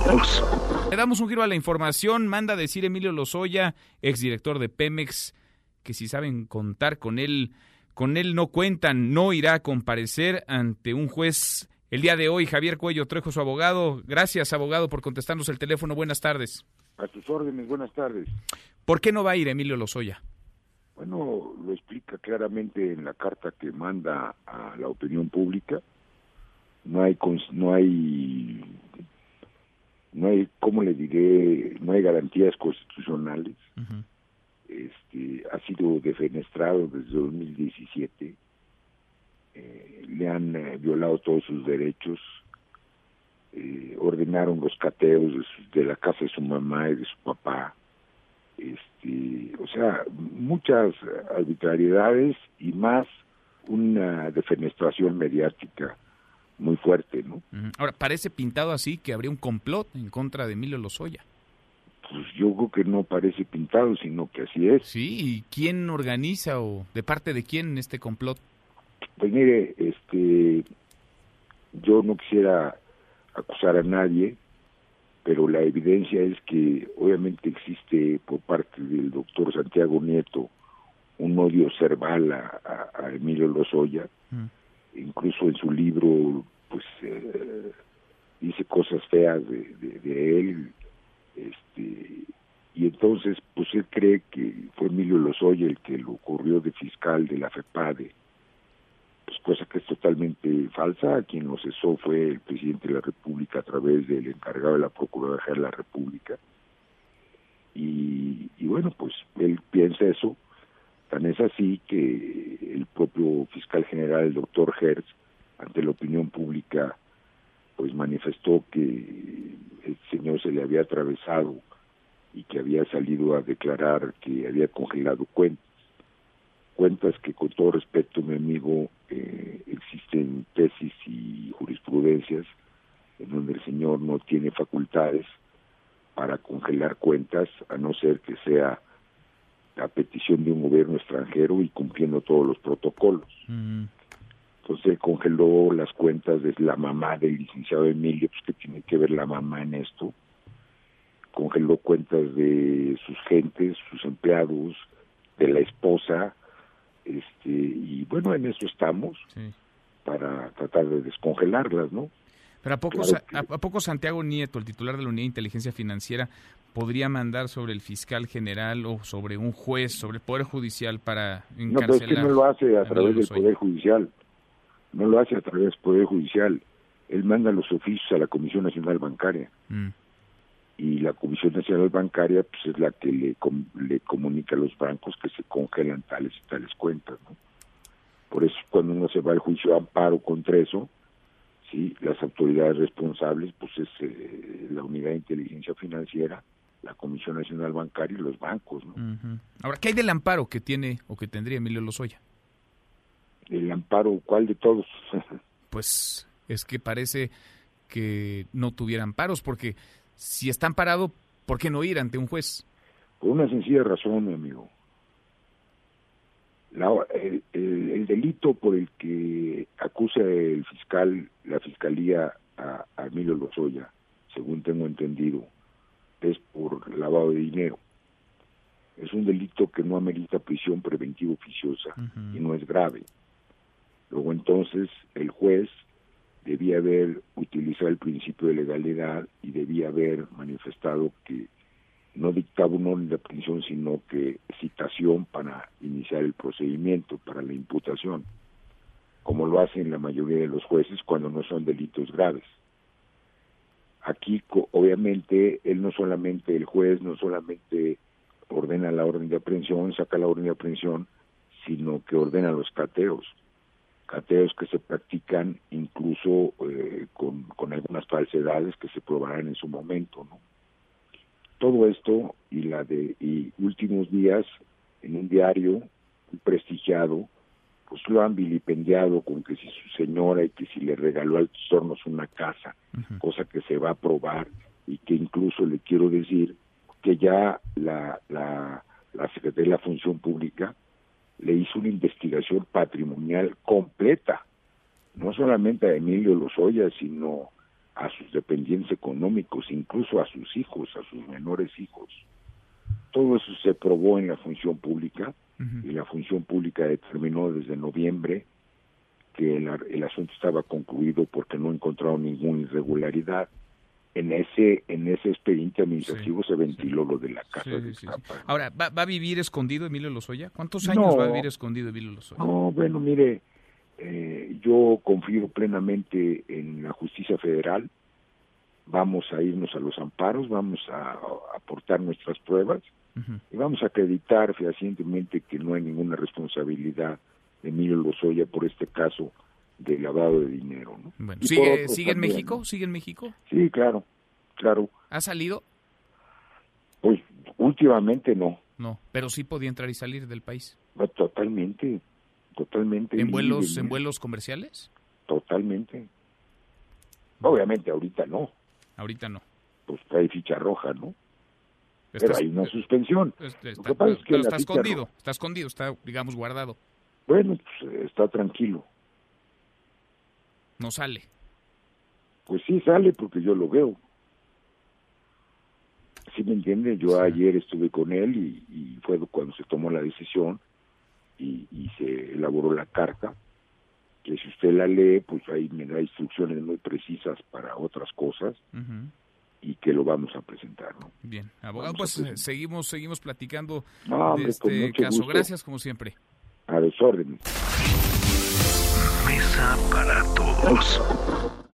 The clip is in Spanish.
todos. Le damos un giro a la información. Manda a decir Emilio Lozoya, exdirector de Pemex, que si saben contar con él no cuentan, no irá a comparecer ante un juez el día de hoy. Javier Cuello Trejo, su abogado. Gracias, abogado, por contestarnos el teléfono. Buenas tardes. A tus órdenes, buenas tardes. ¿Por qué no va a ir Emilio Lozoya? Bueno, lo explica claramente en la carta que manda a la opinión pública. No hay, ¿cómo le diré? No hay garantías constitucionales. Uh-huh. Ha sido defenestrado desde 2017. Le han violado todos sus derechos. Ordenaron los cateos de la casa de su mamá y de su papá. O sea, muchas arbitrariedades y más una defenestración mediática muy fuerte, ¿no? Ahora, parece pintado así que habría un complot en contra de Emilio Lozoya. Pues yo creo que no parece pintado, sino que así es. Sí, ¿y quién organiza o de parte de quién este complot? Pues mire, yo no quisiera acusar a nadie, pero la evidencia es que obviamente existe por parte del doctor Santiago Nieto un odio cerval a Emilio Lozoya. Incluso en su libro pues dice cosas feas de él, y entonces pues él cree que fue Emilio Lozoya el que lo corrió de fiscal de la FEPADE, pues cosa que es totalmente falsa. Quien lo cesó fue el presidente de la República a través del encargado de la Procuraduría de la República, y bueno, pues él piensa eso. Tan es así que el propio fiscal general, el doctor Hertz, ante la opinión pública, pues manifestó que el señor se le había atravesado y que había salido a declarar que había congelado cuentas que, con todo respeto, mi amigo, existen tesis y jurisprudencias en donde el señor no tiene facultades para congelar cuentas, a no ser que sea a petición de un gobierno extranjero y cumpliendo todos los protocolos. Entonces él congeló las cuentas de la mamá del licenciado Emilio. Pues ¿qué tiene que ver la mamá en esto? Congeló cuentas de sus gentes, sus empleados, de la esposa, y bueno, en eso estamos, sí, para tratar de descongelarlas, ¿no? Pero ¿a poco Santiago Nieto, el titular de la Unidad de Inteligencia Financiera, podría mandar sobre el fiscal general o sobre un juez, sobre el Poder Judicial para encarcelar? No, pero es que no lo hace a través del Poder Judicial. No lo hace a través del Poder Judicial. Él manda los oficios a la Comisión Nacional Bancaria. Y la Comisión Nacional Bancaria pues es la que le comunica a los bancos que se congelan tales y tales cuentas, ¿no? Por eso cuando uno se va al juicio de amparo contra eso, sí, las autoridades responsables pues es la Unidad de Inteligencia Financiera, la Comisión Nacional Bancaria y los bancos, ¿no? Ahora, ¿qué hay del amparo que tiene o que tendría Emilio Lozoya? ¿El amparo cuál de todos? Pues es que parece que no tuviera amparos, porque si está amparado, ¿por qué no ir ante un juez? Por una sencilla razón, mi amigo. El delito por el que acusa la fiscalía a Emilio Lozoya, según tengo entendido, es por lavado de dinero. Es un delito que no amerita prisión preventiva oficiosa y no es grave. Luego entonces el juez debía haber utilizado el principio de legalidad y debía haber manifestado que no dictaba una orden de aprehensión, sino que citación para iniciar el procedimiento, para la imputación, como lo hacen la mayoría de los jueces cuando no son delitos graves. Aquí, obviamente, el juez no solamente ordena la orden de aprehensión, saca la orden de aprehensión, sino que ordena los cateos que se practican incluso con algunas falsedades que se probarán en su momento, ¿no? Todo esto y últimos días en un diario prestigiado, pues lo han vilipendiado con que si su señora y que si le regaló a Altos Hornos una casa, cosa que se va a probar, y que incluso le quiero decir que ya la Secretaría de la Función Pública le hizo una investigación patrimonial completa, no solamente a Emilio Lozoya, sino a sus dependientes económicos, incluso a sus hijos, a sus menores hijos. Todo eso se probó en la función pública, y la función pública determinó desde noviembre que el asunto estaba concluido porque no encontraron ninguna irregularidad. En ese expediente administrativo se ventiló lo de la casa de Ixtapa. Sí. Ahora, ¿va a vivir escondido Emilio Lozoya? ¿Cuántos años va a vivir escondido Emilio Lozoya? No, bueno, mire, yo confío plenamente en la justicia federal. Vamos a irnos a los amparos, vamos a aportar nuestras pruebas y vamos a acreditar fehacientemente que no hay ninguna responsabilidad de Emilio Lozoya por este caso de lavado de dinero, ¿no? Bueno, ¿sigue en México? ¿no? ¿Sigue en México? Sí, claro. ¿Ha salido? Pues últimamente no. No, pero sí podía entrar y salir del país. No, totalmente. ¿En vuelos comerciales? Totalmente. Obviamente ahorita no. Ahorita no. Pues hay ficha roja, ¿no? Pero hay una suspensión. Lo que pasa es que está escondido, está, digamos, guardado. Bueno, pues está tranquilo. No sale. Pues sí sale porque yo lo veo. ¿Sí me entiende? Yo ayer estuve con él y fue cuando se tomó la decisión y se elaboró la carta, que si usted la lee, pues ahí me da instrucciones muy precisas para otras cosas y que lo vamos a presentar, ¿no? Bien, abogado, pues seguimos platicando de este caso. Gusto. Gracias, como siempre. A los órdenes. Mesa para todos.